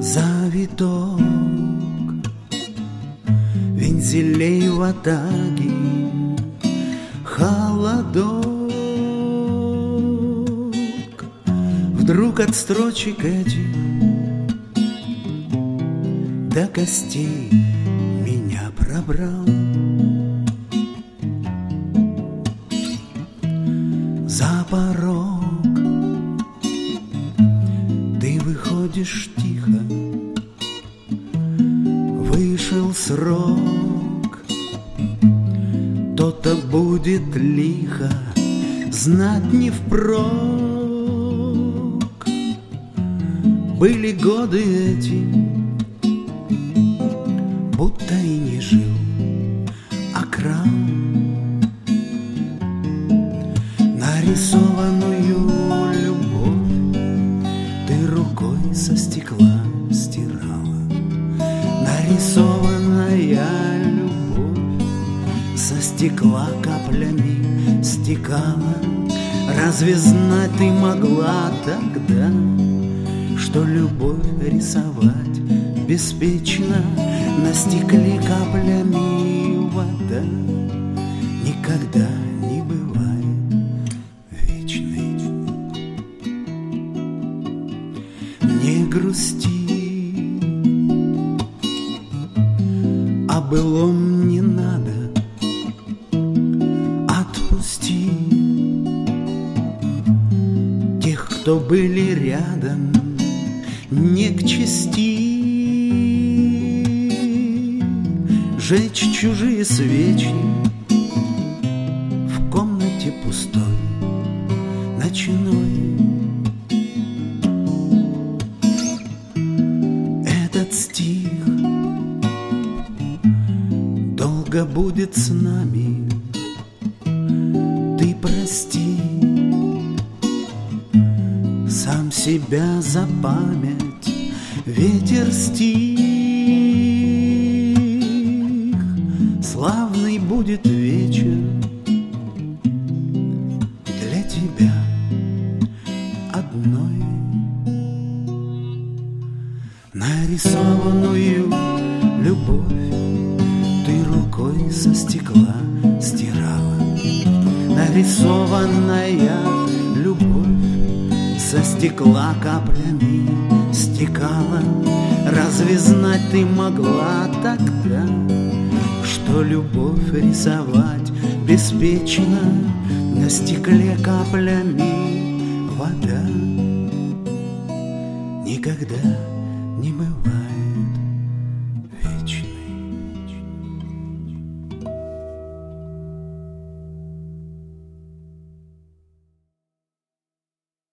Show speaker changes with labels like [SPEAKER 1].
[SPEAKER 1] Завиток вензелей в атаге, холодок. Вдруг от строчек этих до костей меня пробрал. За порог ты выходишь тихо, вышел срок. То-то будет лихо, знать не впрок. Были годы эти, будто и не жил, а крал нарисованную любовь. Ты рукой со стекла стирала. Нарисованная любовь со стекла каплями стекала. Разве знать ты могла тогда, что любовь рисовать беспечно на стекле каплями вода никогда не бывает вечной? Не грусти, о былом не надо, отпусти тех, кто были рядом, не к чести жечь чужие свечи в комнате пустой, ночной. Этот стих долго будет с нами. Ты прости сам себя за память. Ветер стих, славный будет вечер для тебя одной. Нарисованную любовь ты рукой со стекла стирала. Нарисованная любовь со стекла каплями стекала. Разве знать ты могла тогда, что любовь рисовать беспечно на стекле каплями вода никогда не бывает?